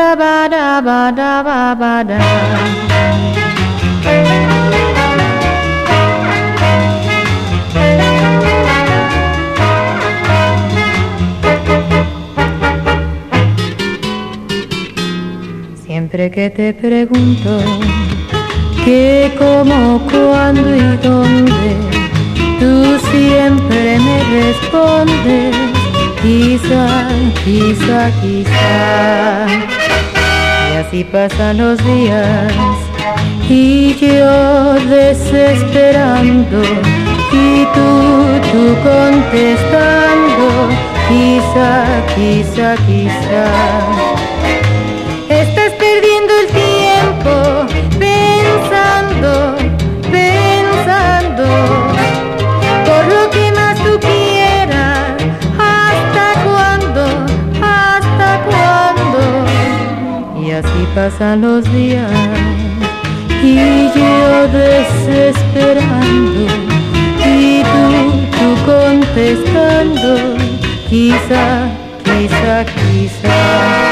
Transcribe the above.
ba da ba da ba ba da. Siempre que te pregunto qué, cómo, cuándo y dónde, tú siempre me respondes, quizá, quizá, quizá. Y así pasan los días y yo desesperando y tú contestando, quizá, quizá, quizá. Estás perdiendo el tiempo pensando, pensando por lo que más tú quieras. ¿Hasta cuándo? ¿Hasta cuándo? Y así pasan los días y yo desesperando y tú contestando, quizá, quizá, quizá.